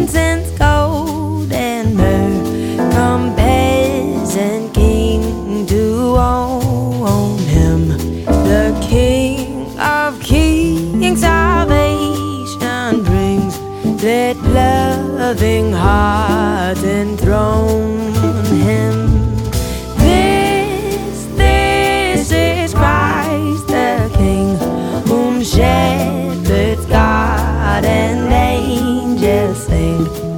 frankincense, gold, and myrrh. Come peasant king to own him, the King of kings. Salvation brings. Let loving hearts enthrone him. This is Christ the King, whom shepherds guard and angels sing.